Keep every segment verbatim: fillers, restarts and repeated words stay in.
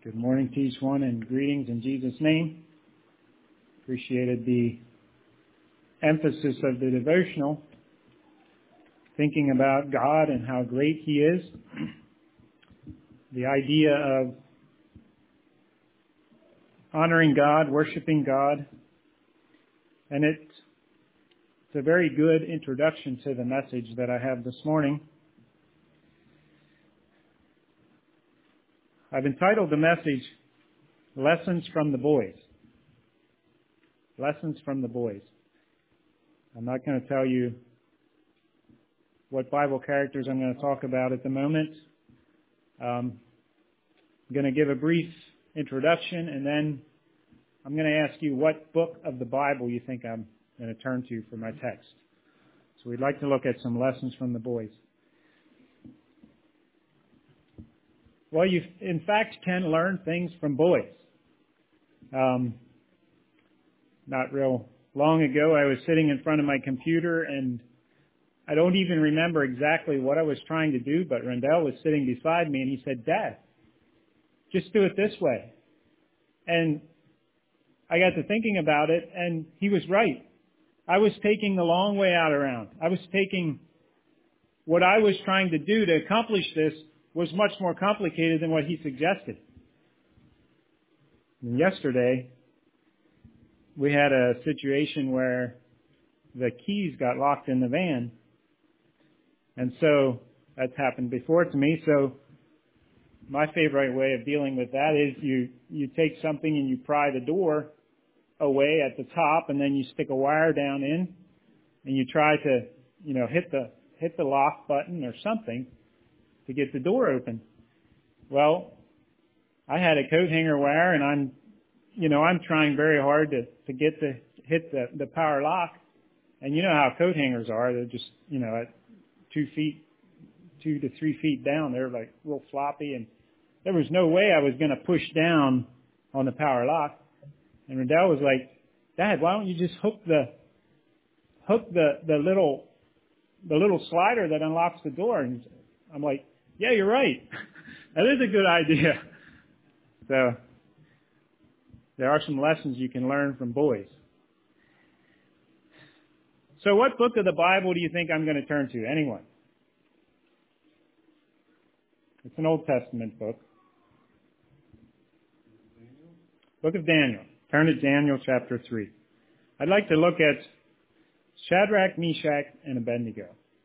Good morning to each one and greetings in Jesus' name. Appreciated the emphasis of the devotional, thinking about God and how great He is. The idea of honoring God, worshiping God, and it's, it's a very good introduction to the message that I have this morning. I've entitled the message, Lessons from the Boys. Lessons from the Boys. I'm not going to tell you what Bible characters I'm going to talk about at the moment. Um, I'm going to give a brief introduction, and then I'm going to ask you what book of the Bible you think I'm going to turn to for my text. So we'd like to look at some lessons from the boys. Well, you in fact can learn things from boys. Um, not real long ago, I was sitting in front of my computer, and I don't even remember exactly what I was trying to do, but Rendell was sitting beside me, and he said, "Dad, just do it this way." And I got to thinking about it, and he was right. I was taking the long way out around. I was taking what I was trying to do to accomplish this was much more complicated than what he suggested. And yesterday, we had a situation where the keys got locked in the van. And so that's happened before to me. So my favorite way of dealing with that is you, you take something and you pry the door away at the top, and then you stick a wire down in, and you try to, you know, hit the, hit the lock button or something to get the door open. Well, I had a coat hanger wire, and I'm, you know, I'm trying very hard to, to get the, hit the, the power lock. And you know how coat hangers are. They're just, you know, at two feet, two to three feet down. They're like real floppy, and there was no way I was going to push down on the power lock. And Rendell was like, "Dad, why don't you just hook the, hook the, the little, the little slider that unlocks the door?" And I'm like, "Yeah, you're right. That is a good idea." So there are some lessons you can learn from boys. So what book of the Bible do you think I'm going to turn to? Anyone? It's an Old Testament book. Book of Daniel. Turn to Daniel chapter three. I'd like to look at Shadrach, Meshach, and Abednego.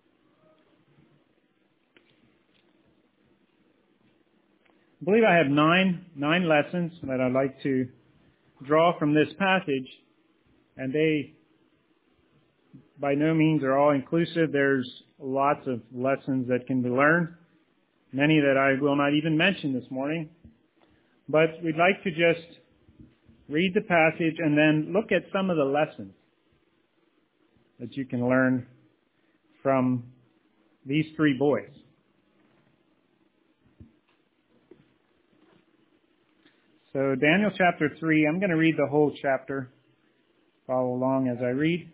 I believe I have nine, nine lessons that I'd like to draw from this passage, and they by no means are all inclusive. There's lots of lessons that can be learned, many that I will not even mention this morning. But we'd like to just read the passage and then look at some of the lessons that you can learn from these three boys. So Daniel chapter three, I'm going to read the whole chapter. Follow along as I read.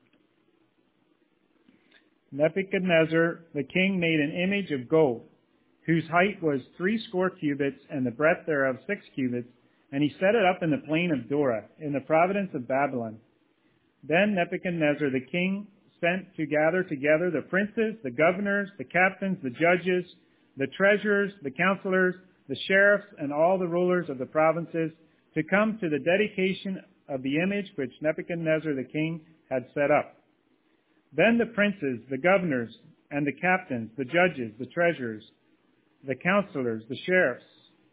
Nebuchadnezzar, the king, made an image of gold, whose height was three score cubits, and the breadth thereof six cubits, and he set it up in the plain of Dura, in the province of Babylon. Then Nebuchadnezzar, the king, sent to gather together the princes, the governors, the captains, the judges, the treasurers, the counselors, the sheriffs, and all the rulers of the provinces to come to the dedication of the image which Nebuchadnezzar the king had set up. Then the princes, the governors, and the captains, the judges, the treasurers, the counselors, the sheriffs,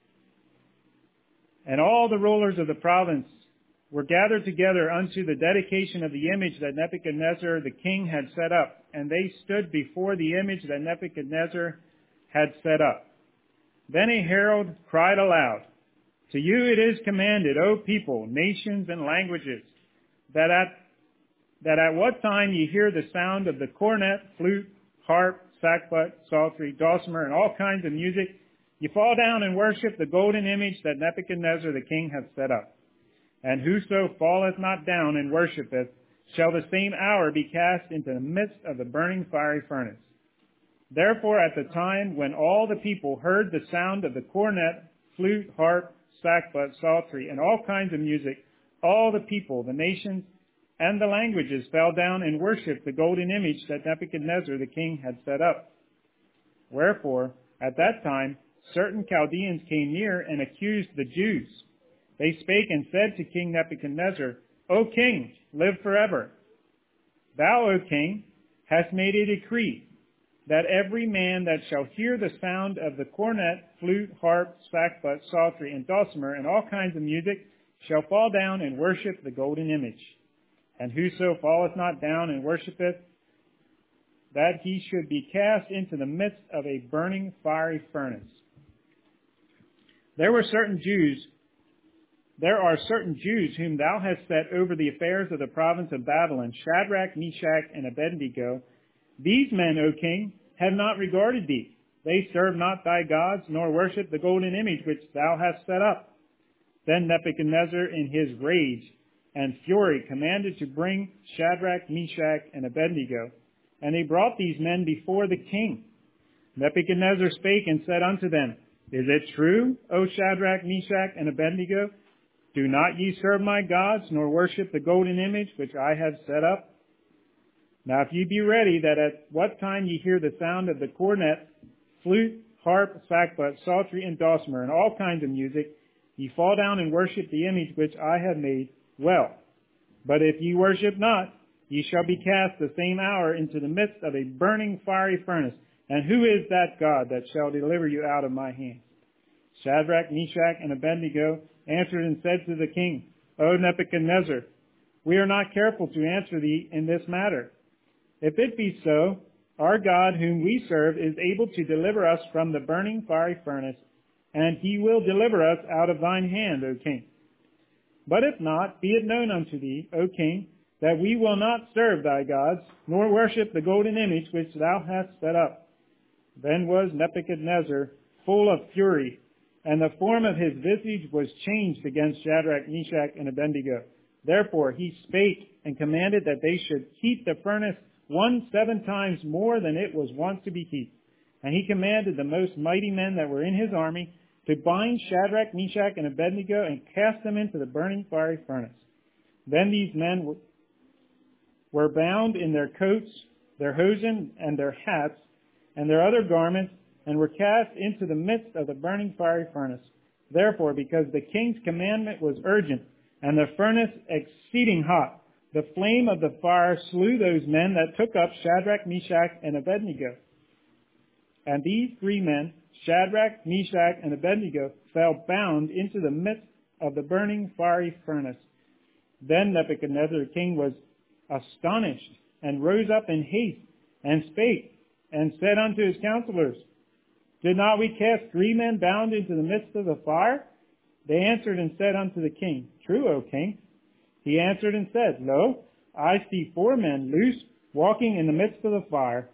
and all the rulers of the province were gathered together unto the dedication of the image that Nebuchadnezzar the king had set up, and they stood before the image that Nebuchadnezzar had set up. Then a herald cried aloud, "To you it is commanded, O people, nations, and languages, that at, that at what time ye hear the sound of the cornet, flute, harp, sackbut, psaltery, dulcimer, and all kinds of music, ye fall down and worship the golden image that Nebuchadnezzar the king hath set up. And whoso falleth not down and worshipeth shall the same hour be cast into the midst of the burning fiery furnace. Therefore, at the time when all the people heard the sound of the cornet, flute, harp, sackbut, psaltery, and all kinds of music, all the people, the nations, and the languages fell down and worshipped the golden image that Nebuchadnezzar the king had set up. Wherefore, at that time, certain Chaldeans came near and accused the Jews. They spake and said to King Nebuchadnezzar, O king, live forever. Thou, O king, hast made a decree that every man that shall hear the sound of the cornet, flute, harp, sackbut, psaltery, and dulcimer, and all kinds of music, shall fall down and worship the golden image. And whoso falleth not down and worshipeth, that he should be cast into the midst of a burning fiery furnace. There were certain Jews, there are certain Jews whom thou hast set over the affairs of the province of Babylon, Shadrach, Meshach, and Abednego. These men, O king, have not regarded thee. They serve not thy gods, nor worship the golden image which thou hast set up. Then Nebuchadnezzar, in his rage and fury, commanded to bring Shadrach, Meshach, and Abednego. And they brought these men before the king. Nebuchadnezzar spake and said unto them, Is it true, O Shadrach, Meshach, and Abednego? Do not ye serve my gods, nor worship the golden image which I have set up? Now if ye be ready, that at what time ye hear the sound of the cornet, flute, harp, sackbut, psaltery, and dulcimer, and all kinds of music, ye fall down and worship the image which I have made, well. But if ye worship not, ye shall be cast the same hour into the midst of a burning fiery furnace. And who is that God that shall deliver you out of my hand? Shadrach, Meshach, and Abednego answered and said to the king, O Nebuchadnezzar, we are not careful to answer thee in this matter. If it be so, our God whom we serve is able to deliver us from the burning fiery furnace, and he will deliver us out of thine hand, O king. But if not, be it known unto thee, O king, that we will not serve thy gods, nor worship the golden image which thou hast set up. Then was Nebuchadnezzar full of fury, and the form of his visage was changed against Shadrach, Meshach, and Abednego. Therefore he spake and commanded that they should heat the furnace one seven times more than it was wont to be heated. And he commanded the most mighty men that were in his army to bind Shadrach, Meshach, and Abednego and cast them into the burning fiery furnace. Then these men were were bound in their coats, their hosen, and their hats, and their other garments, and were cast into the midst of the burning fiery furnace. Therefore, because the king's commandment was urgent, and the furnace exceeding hot, the flame of the fire slew those men that took up Shadrach, Meshach, and Abednego. And these three men, Shadrach, Meshach, and Abednego, fell bound into the midst of the burning fiery furnace. Then Nebuchadnezzar the king was astonished, and rose up in haste, and spake, and said unto his counselors, Did not we cast three men bound into the midst of the fire? They answered and said unto the king, True, O king. He answered and said, Lo, I see four men loose, walking in the midst of the fire,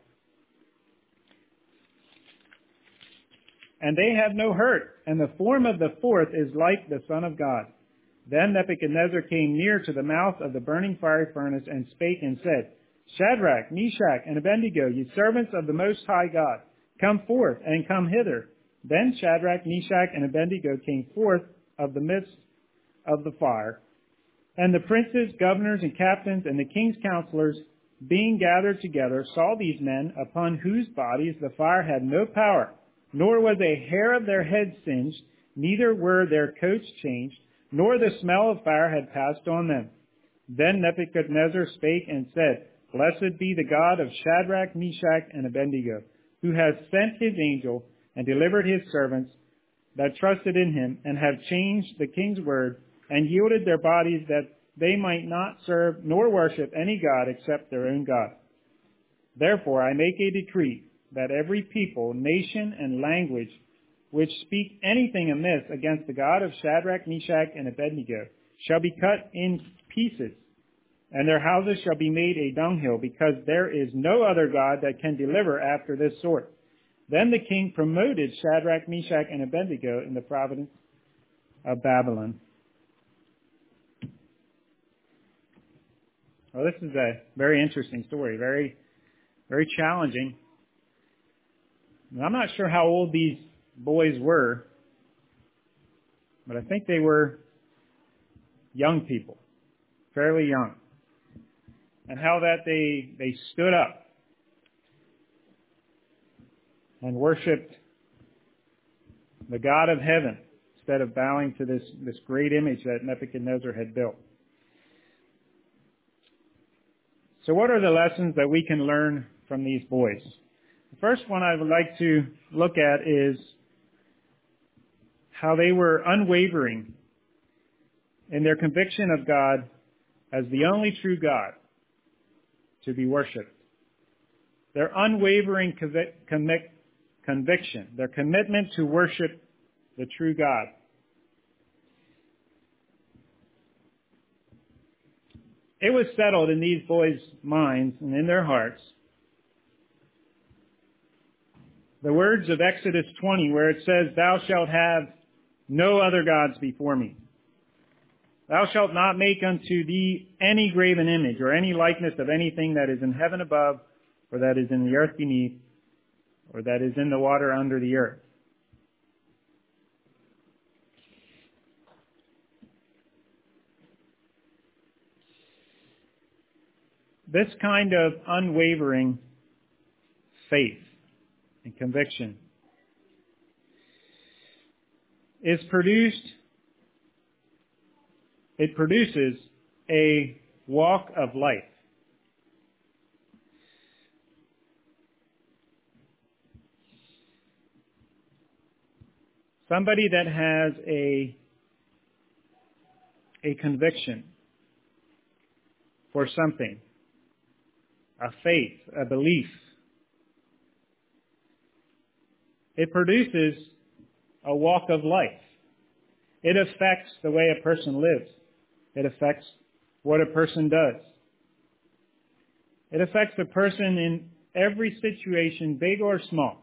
and they have no hurt, and the form of the fourth is like the Son of God. Then Nebuchadnezzar came near to the mouth of the burning fiery furnace and spake and said, Shadrach, Meshach, and Abednego, ye servants of the Most High God, come forth and come hither. Then Shadrach, Meshach, and Abednego came forth of the midst of the fire. And the princes, governors, and captains, and the king's counselors, being gathered together, saw these men, upon whose bodies the fire had no power, nor was a hair of their heads singed, neither were their coats changed, nor the smell of fire had passed on them. Then Nebuchadnezzar spake and said, Blessed be the God of Shadrach, Meshach, and Abednego, who has sent his angel and delivered his servants that trusted in him, and have changed the king's word, and yielded their bodies that they might not serve nor worship any god except their own God. Therefore I make a decree that every people, nation, and language which speak anything amiss against the God of Shadrach, Meshach, and Abednego shall be cut in pieces, and their houses shall be made a dunghill, because there is no other God that can deliver after this sort. Then the king promoted Shadrach, Meshach, and Abednego in the province of Babylon. Well, this is a very interesting story, very, very challenging. And I'm not sure how old these boys were, but I think they were young people, fairly young, and how that they, they stood up and worshiped the God of heaven instead of bowing to this, this great image that Nebuchadnezzar had built. So what are the lessons that we can learn from these boys? The first one I would like to look at is how they were unwavering in their conviction of God as the only true God to be worshipped. Their unwavering convic- convic- conviction, their commitment to worship the true God. It was settled in these boys' minds and in their hearts. The words of Exodus twenty, where it says, "Thou shalt have no other gods before me. Thou shalt not make unto thee any graven image or any likeness of anything that is in heaven above, or that is in the earth beneath, or that is in the water under the earth." This kind of unwavering faith and conviction is produced, it produces a walk of life. Somebody that has a, a conviction for something, a faith, a belief, it produces a walk of life. It affects the way a person lives. It affects what a person does. It affects a person in every situation, big or small.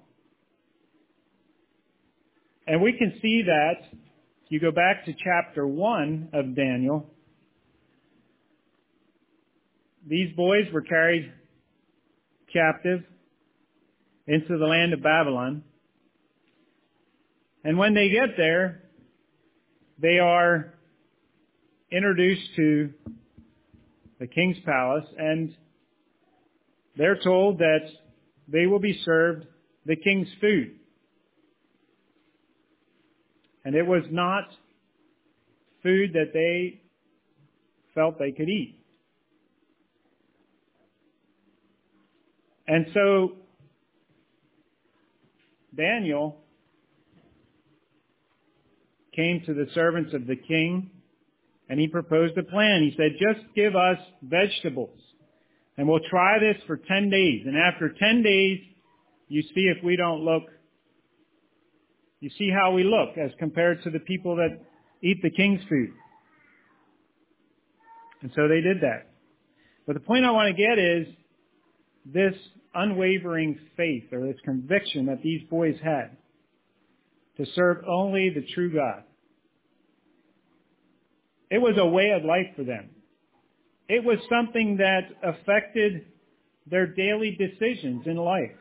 And we can see that if you go back to chapter one of Daniel. These boys were carried captive into the land of Babylon. And when they get there, they are introduced to the king's palace, and they're told that they will be served the king's food. And it was not food that they felt they could eat. And so Daniel came to the servants of the king, and he proposed a plan. He said, just give us vegetables, and we'll try this for ten days. And after ten days, you see if we don't look, you see how we look as compared to the people that eat the king's food. And so they did that. But the point I want to get is this unwavering faith, or this conviction that these boys had to serve only the true God. It was a way of life for them. It was something that affected their daily decisions in life.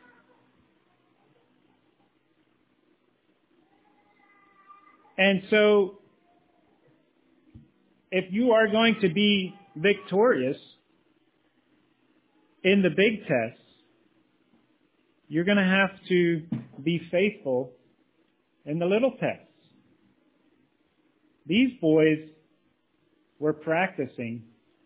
And so, if you are going to be victorious in the big tests, you're going to have to be faithful in the little tests. These boys were practicing.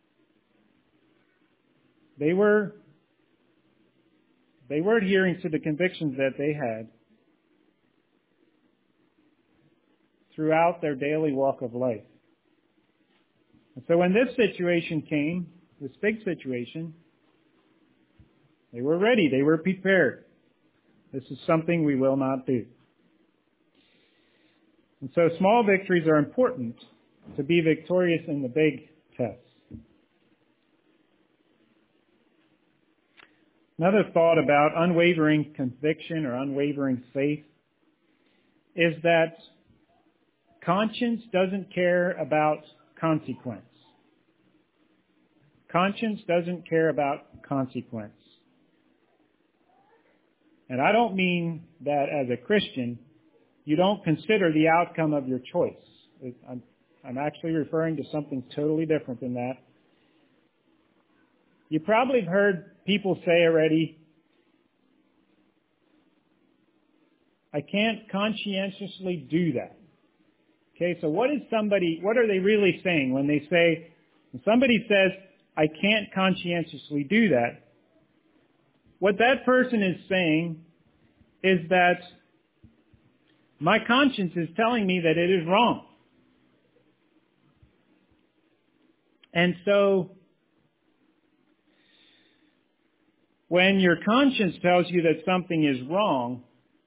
They were, they were adhering to the convictions that they had throughout their daily walk of life. And so when this situation came, this big situation, they were ready. They were prepared. This is something we will not do. And so small victories are important to be victorious in the big tests. Another thought about unwavering conviction or unwavering faith is that conscience doesn't care about consequence. Conscience doesn't care about consequence. And I don't mean that as a Christian, you don't consider the outcome of your choice. I'm, I'm actually referring to something totally different than that. You probably have heard people say already, I can't conscientiously do that. Okay, so what is somebody, what are they really saying when they say, when somebody says, I can't conscientiously do that? What that person is saying is that my conscience is telling me that it is wrong. And so, when your conscience tells you that something is wrong,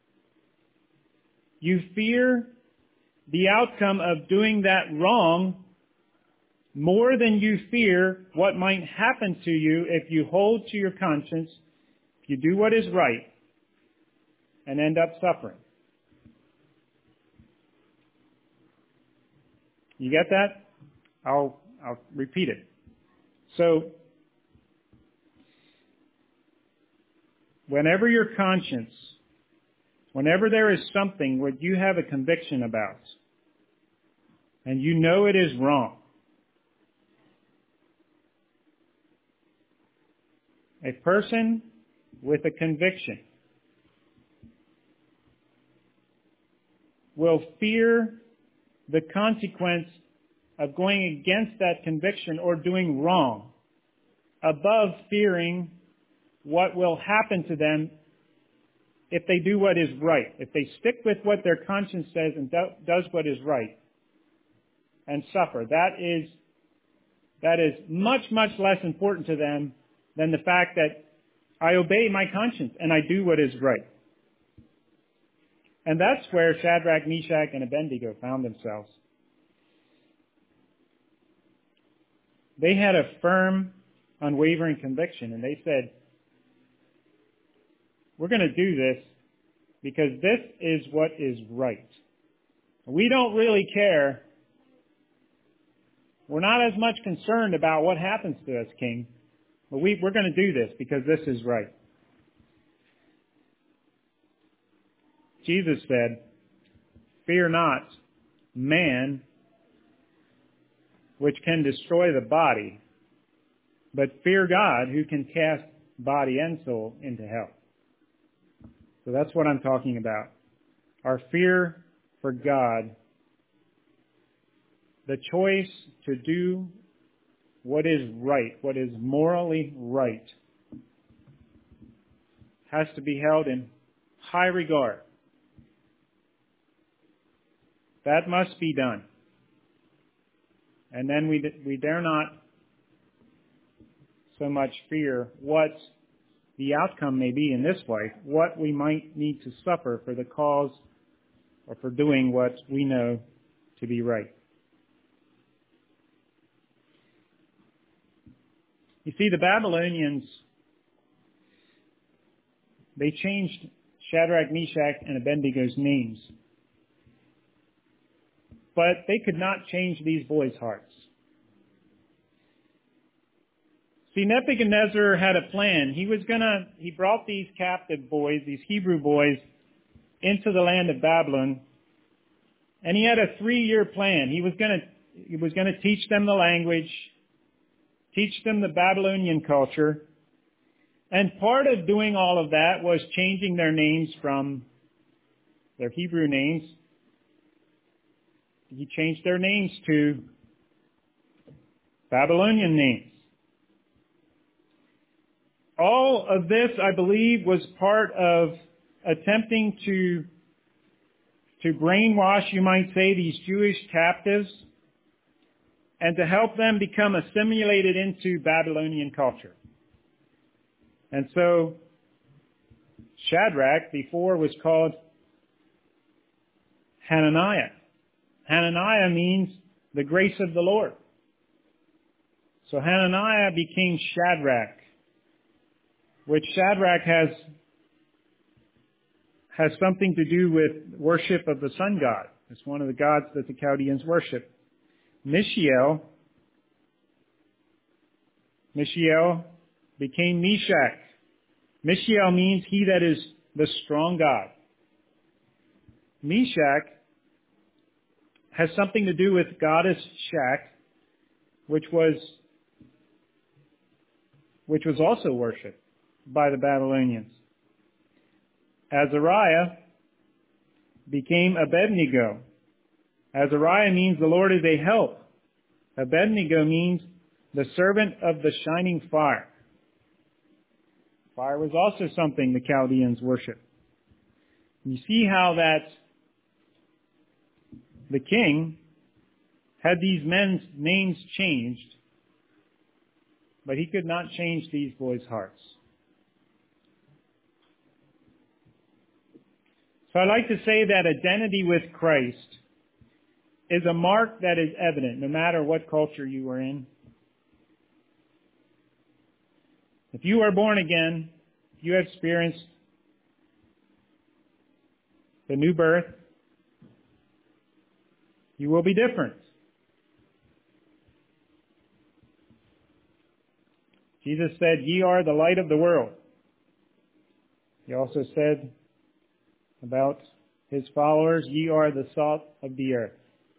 you fear the outcome of doing that wrong more than you fear what might happen to you if you hold to your conscience, if you do what is right, and end up suffering. You get that? I'll, I'll repeat it. So, whenever your conscience, whenever there is something what you have a conviction about, and you know it is wrong, a person with a conviction will fear the consequence of going against that conviction or doing wrong above fearing what will happen to them if they do what is right, if they stick with what their conscience says and do, does what is right and suffer. That is, that is much, much less important to them than the fact that I obey my conscience and I do what is right. And that's where Shadrach, Meshach, and Abednego found themselves. They had a firm, unwavering conviction, and they said, we're going to do this because this is what is right. We don't really care. We're not as much concerned about what happens to us, King, but we, we're going to do this because this is right. Jesus said, fear not man, which can destroy the body, but fear God, who can cast body and soul into hell. So that's what I'm talking about. Our fear for God, the choice to do what is right, what is morally right, has to be held in high regard. That must be done. And then we, we dare not so much fear what the outcome may be in this life, what we might need to suffer for the cause or for doing what we know to be right. You see, the Babylonians, they changed Shadrach, Meshach, and Abednego's names. But they could not change these boys' hearts. See, Nebuchadnezzar had a plan. He was gonna, he brought these captive boys, these Hebrew boys, into the land of Babylon, and he had a three-year plan. He was gonna, he was gonna teach them the language, teach them the Babylonian culture, and part of doing all of that was changing their names from their Hebrew names. He changed their names to Babylonian names. All of this, I believe, was part of attempting to, to brainwash, you might say, these Jewish captives and to help them become assimilated into Babylonian culture. And so, Shadrach before was called Hananiah. Hananiah means the grace of the Lord. So Hananiah became Shadrach, which Shadrach has, has something to do with worship of the sun god. It's one of the gods that the Chaldeans worship. Mishael, Mishael became Meshach. Mishael means he that is the strong God. Meshach has something to do with Goddess Shak, which was which was also worshipped by the Babylonians. Azariah became Abednego. Azariah means the Lord is a help. Abednego means the servant of the shining fire. Fire was also something the Chaldeans worshipped. You see how that the king had these men's names changed, but he could not change these boys' hearts. So I'd like to say that identity with Christ is a mark that is evident no matter what culture you are in. If you are born again, you have experienced the new birth, you will be different. Jesus said, "Ye are the light of the world." He also said about his followers, "Ye are the salt of the earth."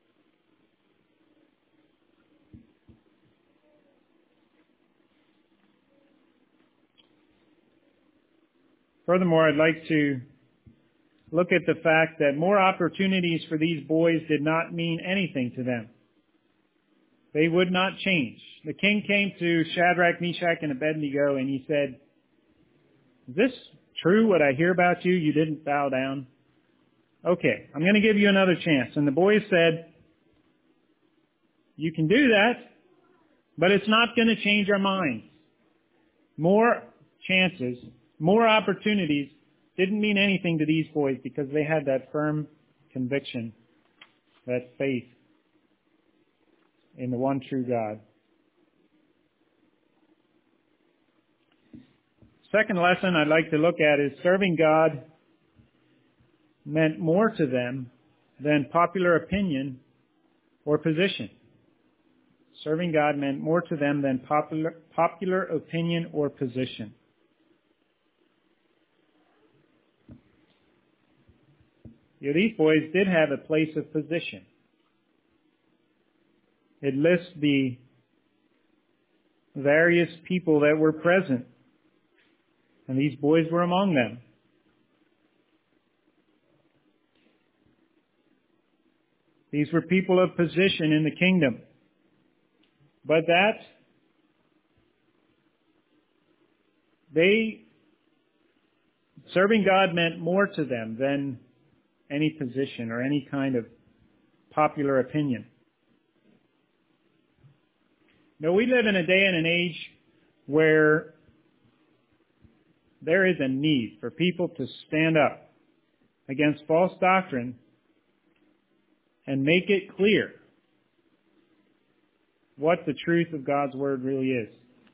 Furthermore, I'd like to look at the fact that more opportunities for these boys did not mean anything to them. They would not change. The king came to Shadrach, Meshach, and Abednego, and he said, "Is this true what I hear about you? You didn't bow down. Okay, I'm going to give you another chance." And the boys said, "You can do that, but it's not going to change our minds." More chances, more opportunities didn't mean anything to these boys because they had that firm conviction, that faith in the one true God. Second lesson I'd like to look at is serving God meant more to them than popular opinion or position. Serving God meant more to them than popular, popular opinion or position. You know, these boys did have a place of position. It lists the various people that were present, and these boys were among them. These were people of position in the kingdom. But that they, serving God meant more to them than any position or any kind of popular opinion. No, we live in a day and an age where there is a need for people to stand up against false doctrine and make it clear what the truth of God's Word really is.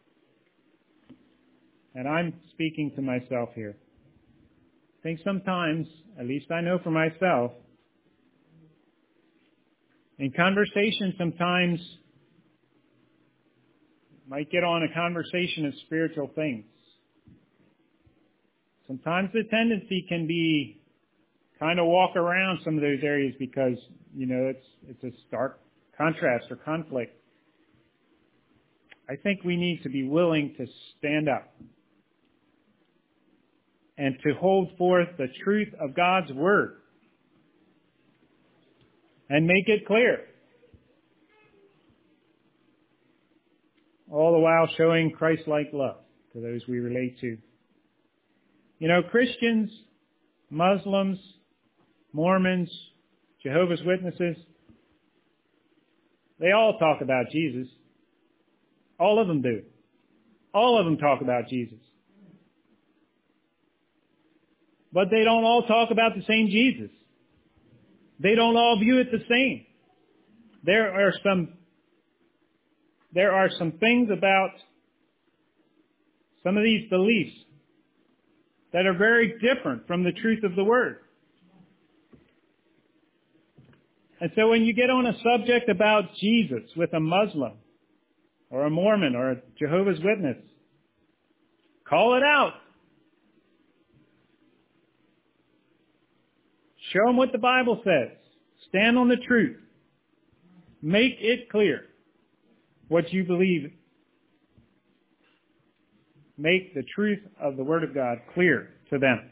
And I'm speaking to myself here. I think sometimes, at least I know for myself, in conversation sometimes might get on a conversation of spiritual things. Sometimes the tendency can be kind of walk around some of those areas because, you know, it's it's a stark contrast or conflict. I think we need to be willing to stand up and to hold forth the truth of God's Word and make it clear, all the while showing Christ-like love to those we relate to. You know, Christians, Muslims, Mormons, Jehovah's Witnesses, they all talk about Jesus. All of them do. All of them talk about Jesus. But they don't all talk about the same Jesus. They don't all view it the same. There are some, there are some things about some of these beliefs that are very different from the truth of the Word. And so when you get on a subject about Jesus with a Muslim or a Mormon or a Jehovah's Witness, call it out. Show them what the Bible says. Stand on the truth. Make it clear what you believe. Make the truth of the Word of God clear to them.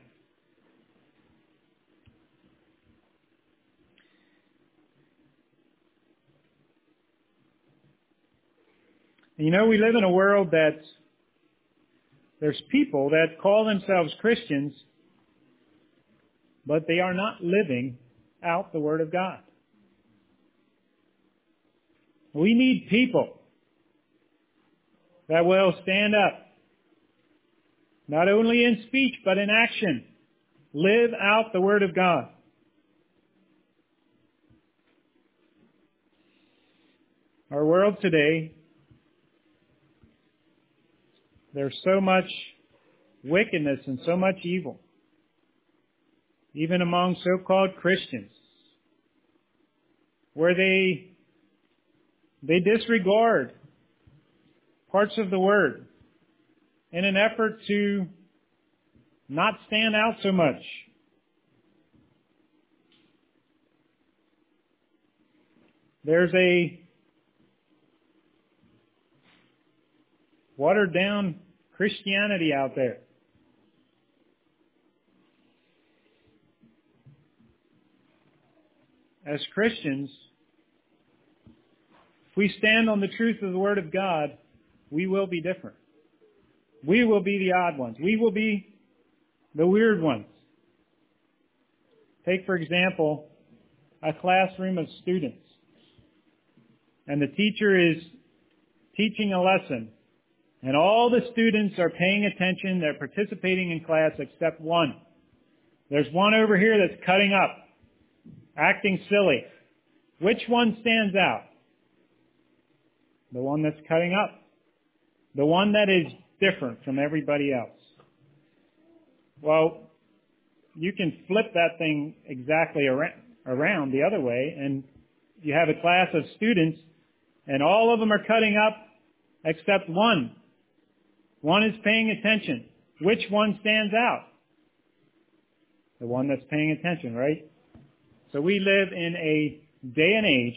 You know, we live in a world that there's people that call themselves Christians, but they are not living out the Word of God. We need people that will stand up, not only in speech, but in action. Live out the Word of God. Our world today, there's so much wickedness and so much evil, even among so-called Christians, where they they disregard parts of the Word in an effort to not stand out so much. There's a watered down Christianity out there. As Christians, if we stand on the truth of the Word of God, we will be different. We will be the odd ones. We will be the weird ones. Take, for example, a classroom of students, and the teacher is teaching a lesson, and all the students are paying attention, they're participating in class except one. There's one over here that's cutting up, acting silly. Which one stands out? The one that's cutting up. The one that is different from everybody else. Well, you can flip that thing exactly around the other way, and you have a class of students, and all of them are cutting up except one. One is paying attention. Which one stands out? The one that's paying attention, right? So we live in a day and age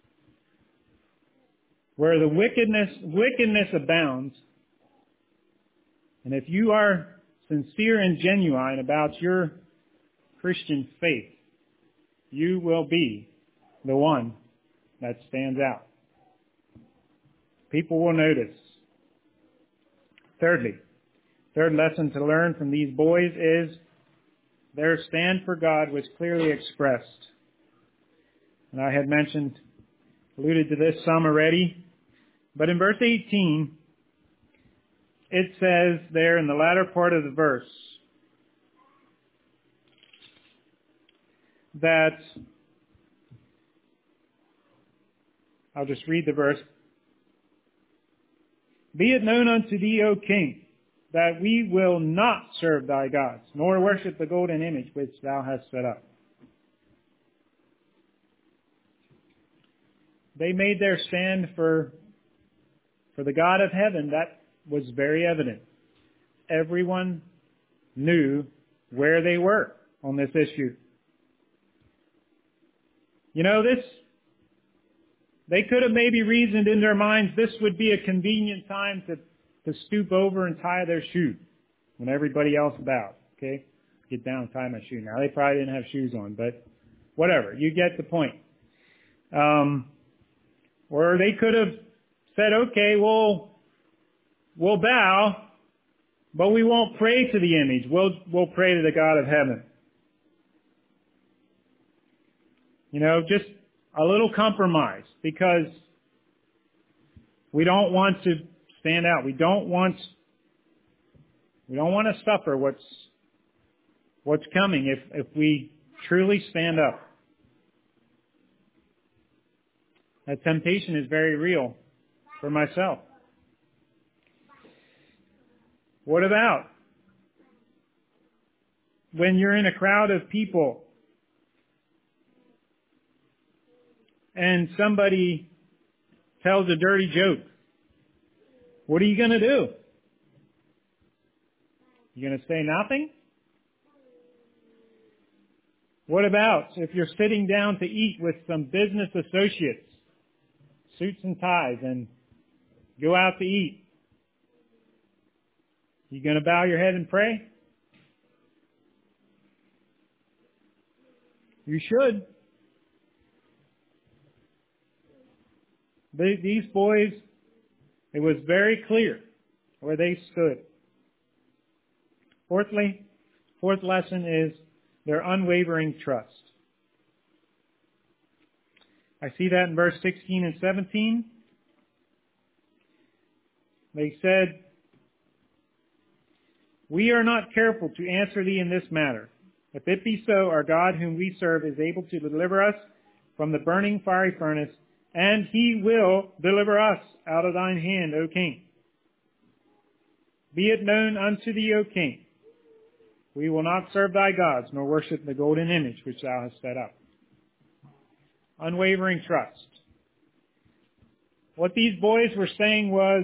where the wickedness, wickedness abounds. And if you are sincere and genuine about your Christian faith, you will be the one that stands out. People will notice. Thirdly, third lesson to learn from these boys is their stand for God was clearly expressed. And I had mentioned, alluded to this some already, but in verse eighteen, it says there in the latter part of the verse that, I'll just read the verse, "Be it known unto thee, O king, that we will not serve thy gods, nor worship the golden image which thou hast set up." They made their stand for, for the God of heaven. That was very evident. Everyone knew where they were on this issue. You know, this, they could have maybe reasoned in their minds this would be a convenient time to, to stoop over and tie their shoe when everybody else bowed. Okay? Get down and tie my shoe. Now, they probably didn't have shoes on, but whatever. You get the point. Um, or they could have said, okay, we'll, we'll bow, but we won't pray to the image. We'll, we'll pray to the God of heaven. You know, just a little compromise, because we don't want to stand out. We don't want, we don't want to suffer what's, what's coming if, if we truly stand up. That temptation is very real for myself. What about when you're in a crowd of people and somebody tells a dirty joke? What are you going to do? You going to say nothing? What about if you're sitting down to eat with some business associates suits and ties and go out to eat. You going to bow your head and pray? You should. They, these boys, it was very clear where they stood. Fourthly, fourth lesson is their unwavering trust. I see that in verse sixteen and seventeen. They said, "We are not careful to answer thee in this matter. If it be so, our God whom we serve is able to deliver us from the burning fiery furnace, and he will deliver us out of thine hand, O king. Be it known unto thee, O king, we will not serve thy gods, nor worship the golden image which thou hast set up." Unwavering trust. What these boys were saying was,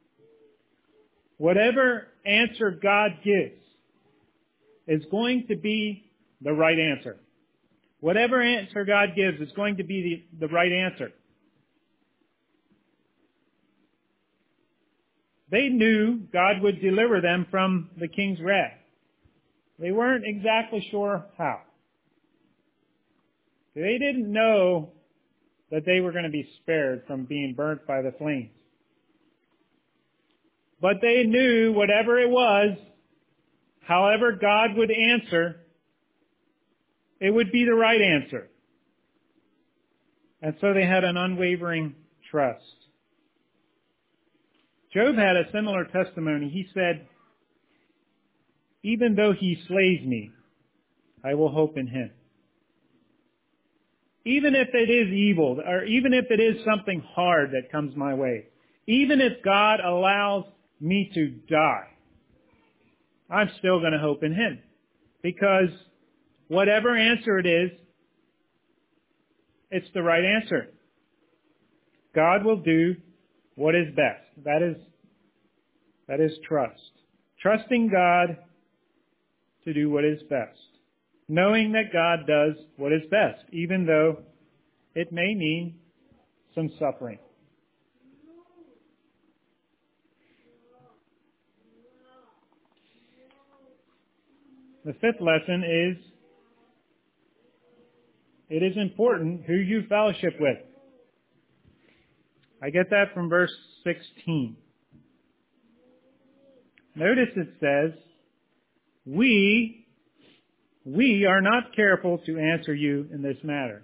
whatever answer God gives is going to be the right answer. Whatever answer God gives is going to be the, the right answer. They knew God would deliver them from the king's wrath. They weren't exactly sure how. They didn't know that they were going to be spared from being burnt by the flames. But they knew whatever it was, however God would answer, it would be the right answer. And so they had an unwavering trust. Job had a similar testimony. He said, "Even though he slays me, I will hope in him." Even if it is evil, or even if it is something hard that comes my way, even if God allows me to die, I'm still going to hope in him. Because whatever answer it is, it's the right answer. God will do what is best. That is, that is trust. Trusting God to do what is best. Knowing that God does what is best, even though it may mean some suffering. The fifth lesson is, it is important who you fellowship with. I get that from verse sixteen. Notice it says, we We are not careful to answer you in this matter.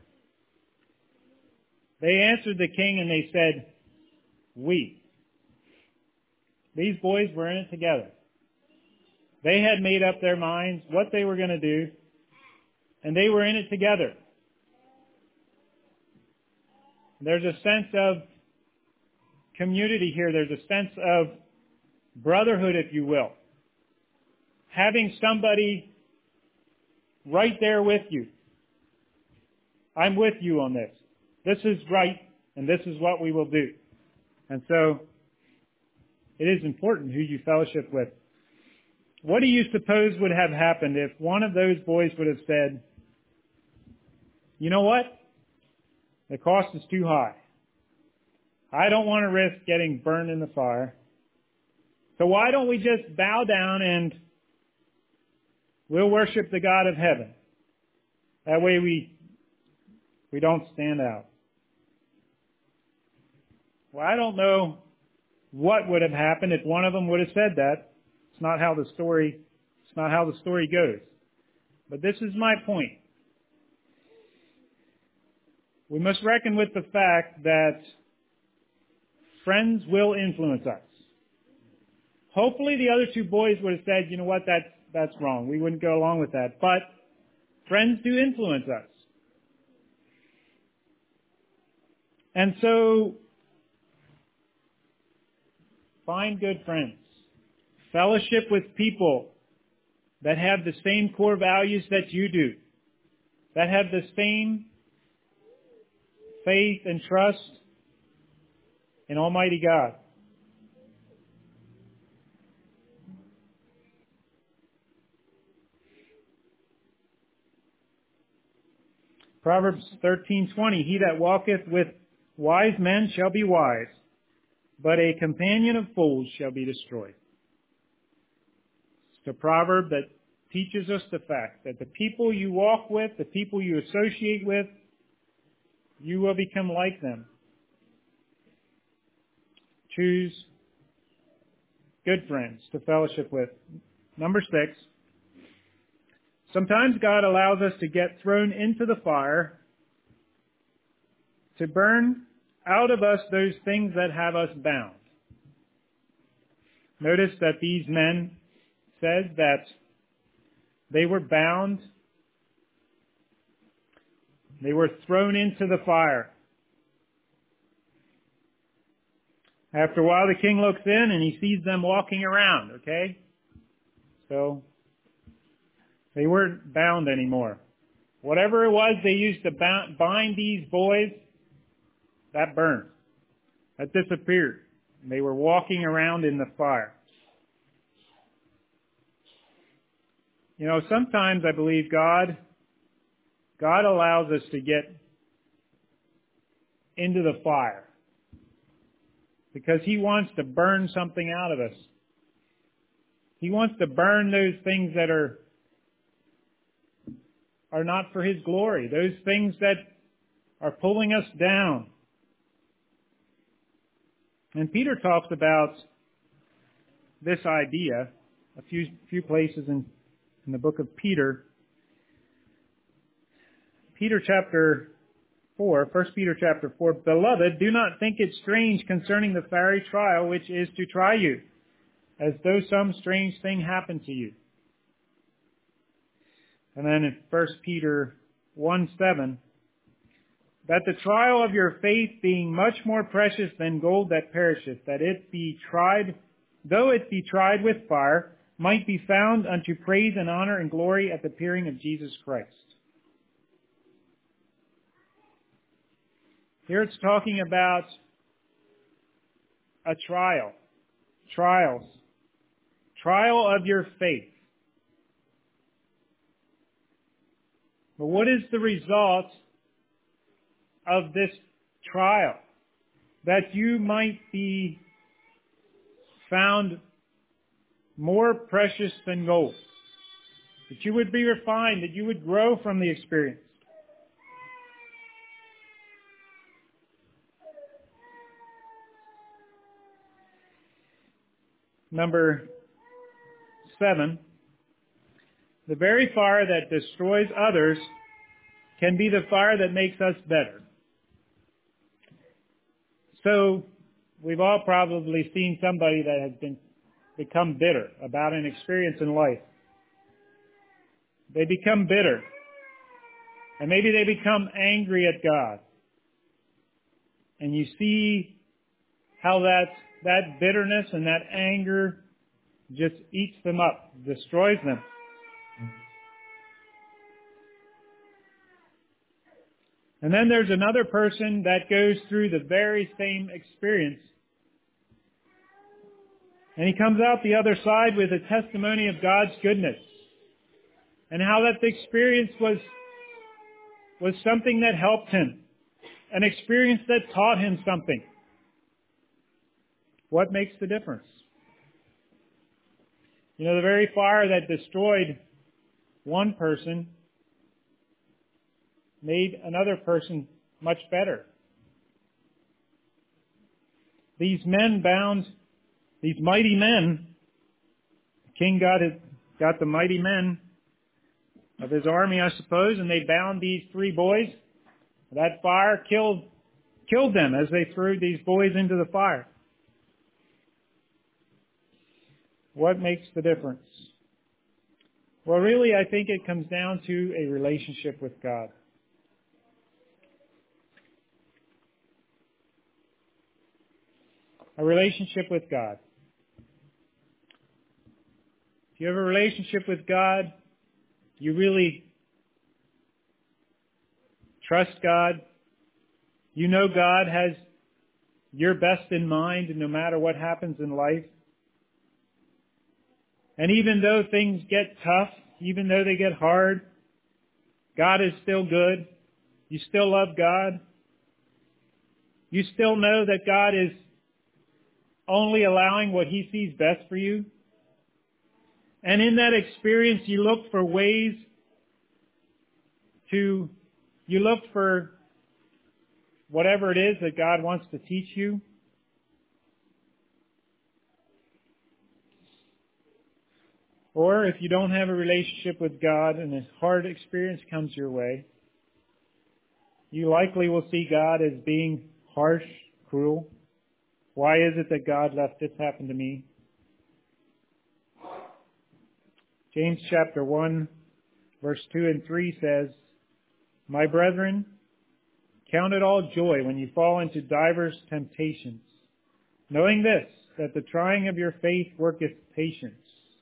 They answered the king and they said, we. These boys were in it together. They had made up their minds what they were going to do, and they were in it together. There's a sense of community here. There's a sense of brotherhood, if you will. Having somebody right there with you. I'm with you on this. This is right, and this is what we will do. And so, it is important who you fellowship with. What do you suppose would have happened if one of those boys would have said, "You know what? The cost is too high. I don't want to risk getting burned in the fire. So why don't we just bow down and we'll worship the God of heaven. That way we we don't stand out." Well, I don't know what would have happened if one of them would have said that. It's not how the story it's not how the story goes. But this is my point. We must reckon with the fact that friends will influence us. Hopefully the other two boys would have said, "You know what, that's That's wrong. We wouldn't go along with that." But friends do influence us. And so, find good friends. Fellowship with people that have the same core values that you do. That have the same faith and trust in Almighty God. Proverbs thirteen twenty, he that walketh with Wise men shall be wise, but a companion of fools shall be destroyed. It's a proverb that teaches us the fact that the people you walk with, the people you associate with, you will become like them. Choose good friends to fellowship with. Number six, sometimes God allows us to get thrown into the fire to burn out of us those things that have us bound. Notice that these men said that they were bound. They were thrown into the fire. After a while, the king looks in and he sees them walking around, okay? So, they weren't bound anymore. Whatever it was they used to bind these boys, that burned. That disappeared. And they were walking around in the fire. You know, sometimes I believe God, God allows us to get into the fire because He wants to burn something out of us. He wants to burn those things that are, are not for His glory, those things that are pulling us down. And Peter talks about this idea a few few places in, in the book of Peter. Peter chapter four, First Peter chapter four, Beloved, do not think it strange concerning the fiery trial which is to try you, as though some strange thing happened to you. And then in First Peter one seven, that the trial of your faith being much more precious than gold that perisheth, that it be tried, though it be tried with fire, might be found unto praise and honor and glory at the appearing of Jesus Christ. Here it's talking about a trial, trials, trial of your faith. But what is the result of this trial? That you might be found more precious than gold. That you would be refined, that you would grow from the experience. Number seven, the very fire that destroys others can be the fire that makes us better. So, we've all probably seen somebody that has been become bitter about an experience in life. They become bitter. And maybe they become angry at God. And you see how that, that bitterness and that anger just eats them up, destroys them. And then there's another person that goes through the very same experience. And he comes out the other side with a testimony of God's goodness. And how that experience was, was something that helped him. An experience that taught him something. What makes the difference? You know, the very fire that destroyed one person made another person much better. These men bound, these mighty men, the king got his, got the mighty men of his army, I suppose, and they bound these three boys. That fire killed, killed them as they threw these boys into the fire. What makes the difference? Well, really, I think it comes down to a relationship with God. A relationship with God. If you have a relationship with God, you really trust God. You know God has your best in mind no matter what happens in life. And even though things get tough, even though they get hard, God is still good. You still love God. You still know that God is only allowing what He sees best for you. And in that experience, you look for ways to, you look for whatever it is that God wants to teach you. Or if you don't have a relationship with God and a hard experience comes your way, you likely will see God as being harsh, cruel. Why is it that God let this happen to me? James chapter one, verse two and three says, My brethren, count it all joy when you fall into divers temptations, knowing this, that the trying of your faith worketh patience.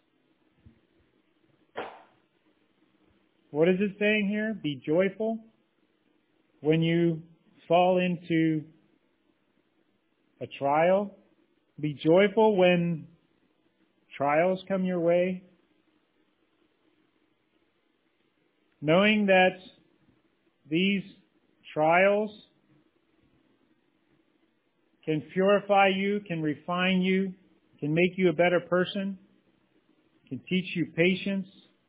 What is it saying here? Be joyful when you fall into a trial. Be joyful when trials come your way. Knowing that these trials can purify you, can refine you, can make you a better person, can teach you patience.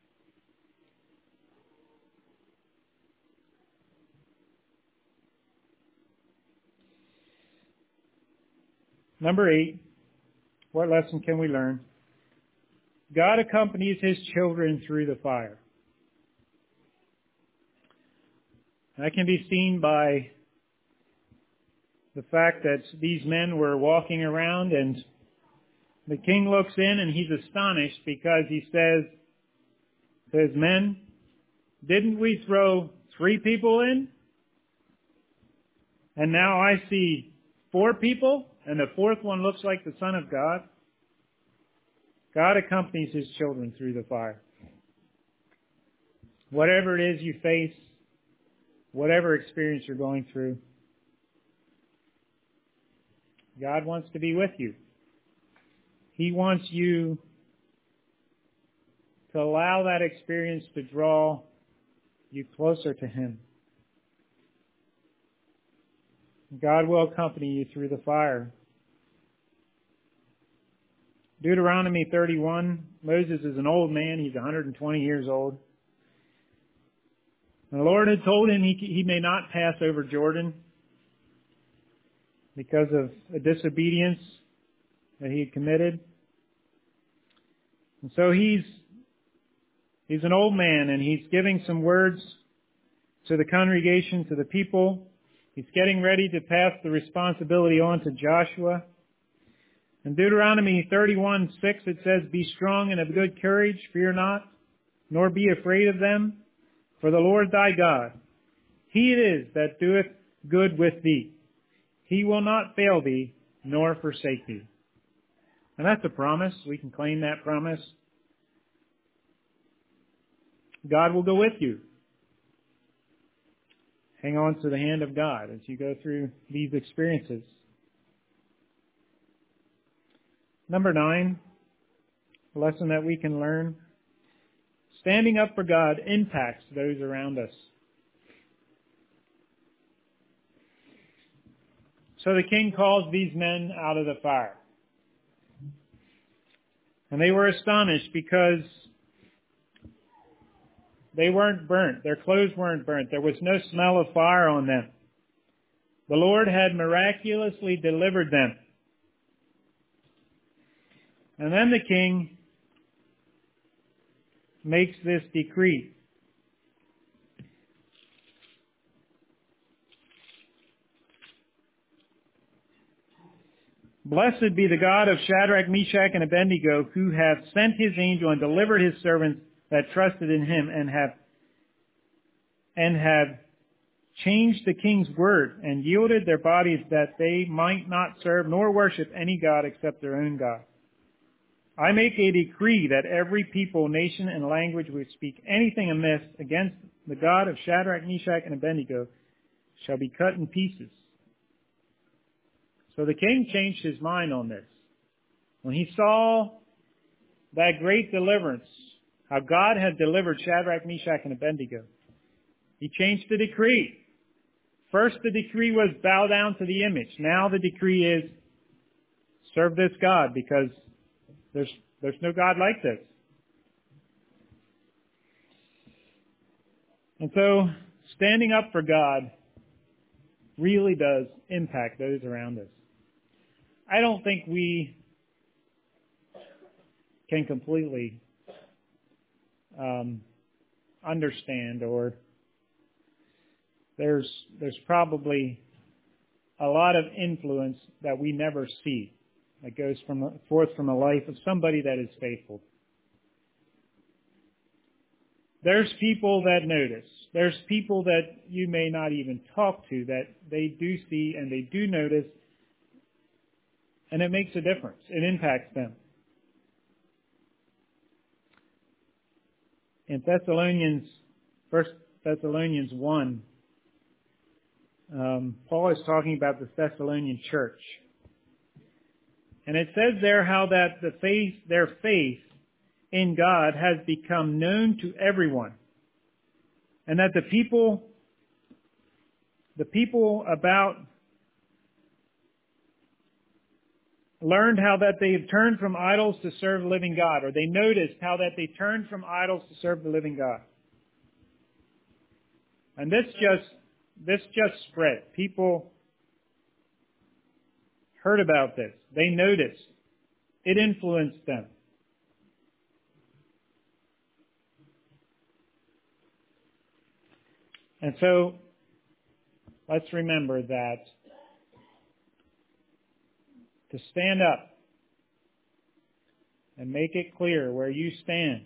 Number eight, what lesson can we learn? God accompanies His children through the fire. That can be seen by the fact that these men were walking around and the king looks in and he's astonished because he says to his men, didn't we throw three people in? And now I see four people and the fourth one looks like the Son of God. God accompanies His children through the fire. Whatever it is you face, whatever experience you're going through, God wants to be with you. He wants you to allow that experience to draw you closer to Him. God will accompany you through the fire. Deuteronomy thirty-one, Moses is an old man. He's one hundred twenty years old. And the Lord had told him he, he may not pass over Jordan because of a disobedience that he had committed. And so he's, he's an old man and he's giving some words to the congregation, to the people. He's getting ready to pass the responsibility on to Joshua. In Deuteronomy thirty-one six it says, Be strong and of good courage, fear not, nor be afraid of them. For the Lord thy God, He it is that doeth good with thee. He will not fail thee, nor forsake thee. And that's a promise. We can claim that promise. God will go with you. Hang on to the hand of God as you go through these experiences. Number nine, a lesson that we can learn. Standing up for God impacts those around us. So the king calls these men out of the fire. And they were astonished because they weren't burnt. Their clothes weren't burnt. There was no smell of fire on them. The Lord had miraculously delivered them. And then the king makes this decree. Blessed be the God of Shadrach, Meshach, and Abednego, who hath sent His angel and delivered His servants that trusted in Him, and have and have changed the king's word, and yielded their bodies that they might not serve nor worship any god except their own God. I make a decree that every people, nation, and language which speak anything amiss against the God of Shadrach, Meshach, and Abednego shall be cut in pieces. So the king changed his mind on this. When he saw that great deliverance, how God had delivered Shadrach, Meshach, and Abednego, he changed the decree. First the decree was bow down to the image. Now the decree is serve this God, because there's, there's no God like this. And so standing up for God really does impact those around us. I don't think we can completely um, understand, or there's there's probably a lot of influence that we never see that goes from forth from a life of somebody that is faithful. There's people that notice. There's people that you may not even talk to that they do see and they do notice, and it makes a difference. It impacts them. In Thessalonians, First Thessalonians one, um, Paul is talking about the Thessalonian church. And it says there how that the faith, their faith in God has become known to everyone. And that the people, the people about learned how that they had turned from idols to serve the living God, or they noticed how that they turned from idols to serve the living God. And this just, this just spread. People heard about this. They noticed. It influenced them. And so, let's remember that to stand up and make it clear where you stand,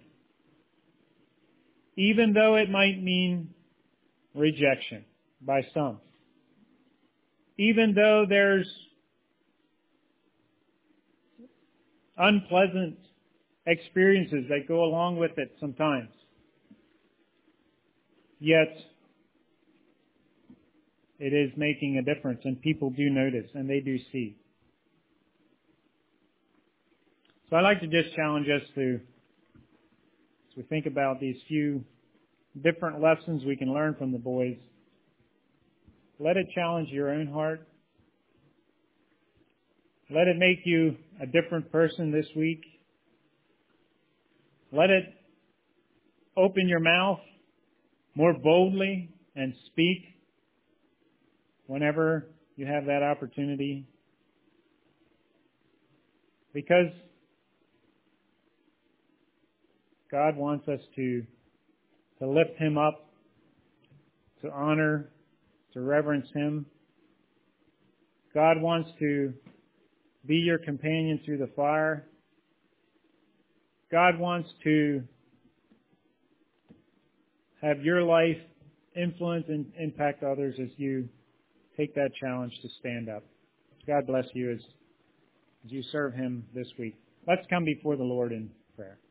even though it might mean rejection by some, even though there's unpleasant experiences that go along with it sometimes, yet it is making a difference, and people do notice and they do see. So I'd like to just challenge us to, as we think about these few different lessons we can learn from the boys, let it challenge your own heart. Let it make you a different person this week. Let it open your mouth more boldly and speak whenever you have that opportunity. Because God wants us to, to lift Him up, to honor, to reverence Him. God wants to be your companion through the fire. God wants to have your life influence and impact others as you take that challenge to stand up. God bless you as, as you serve Him this week. Let's come before the Lord in prayer.